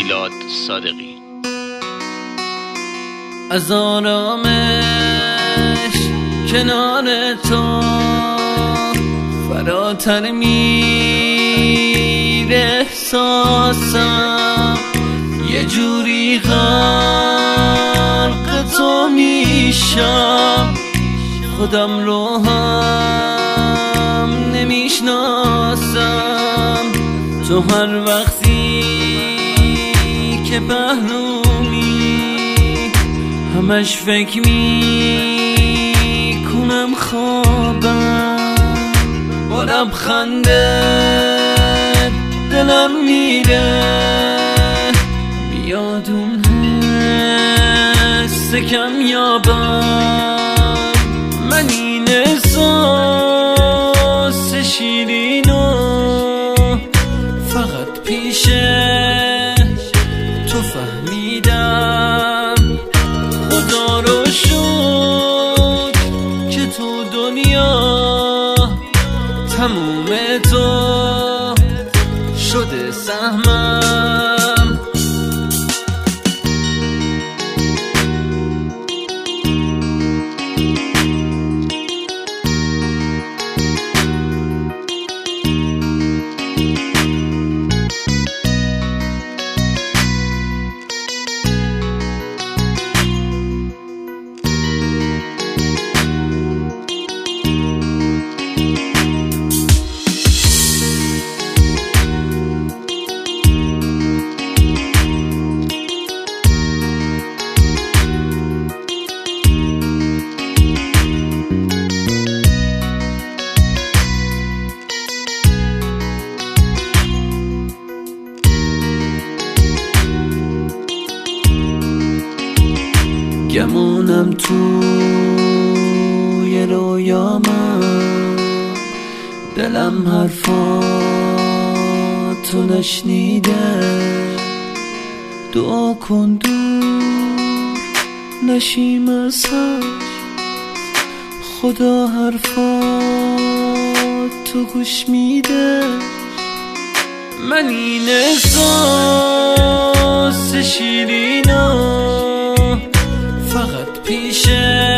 میلاد صادقی. از آرامش کنار تو فراتر میره احساسم، یه جوری غرق تو میشم، خودم رو هم نمیشناسم. تو هر وقتی که پهلومی همش فکر میکنم خوابم، با لبخنده دلم میره بیاد اون حس کمیابم. من این احساس شیرینو فقط پیش تو فهمیدم. خدا رو شد که تو دنیا تموم تو شده سهمم. گمونم توی رویامم، دلم حرفاتو نشنیده. دعا کن دور نشیم از هم، خدا حرفاتو گوش میده. من این احساس شیرینو فقط پیشه